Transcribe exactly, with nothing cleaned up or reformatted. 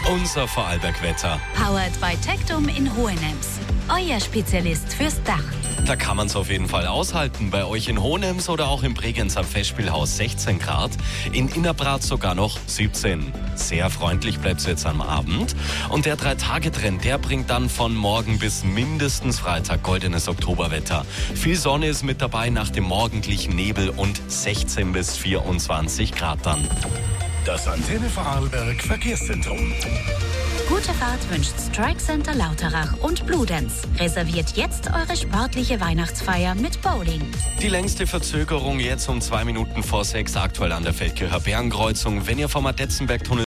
Unser Vorarlberg-Wetter. Powered by Tectum in Hohenems. Euer Spezialist fürs Dach. Da kann man es auf jeden Fall aushalten. Bei euch in Hohenems oder auch in Bregenz am Festspielhaus sechzehn Grad. In Innerbrath sogar noch siebzehn. Sehr freundlich bleibt es jetzt am Abend. Und der Drei-Tage-Trend, der bringt dann von morgen bis mindestens Freitag goldenes Oktoberwetter. Viel Sonne ist mit dabei nach dem morgendlichen Nebel und sechzehn bis vierundzwanzig Grad dann. Das Antenne Vorarlberg Verkehrszentrum. Gute Fahrt wünscht Strike Center Lauterach und Bludenz. Reserviert jetzt eure sportliche Weihnachtsfeier mit Bowling. Die längste Verzögerung jetzt um zwei Minuten vor sechs, aktuell an der Feldkircher Bergenkreuzung. Wenn ihr vom Adetzenberg-Tunnel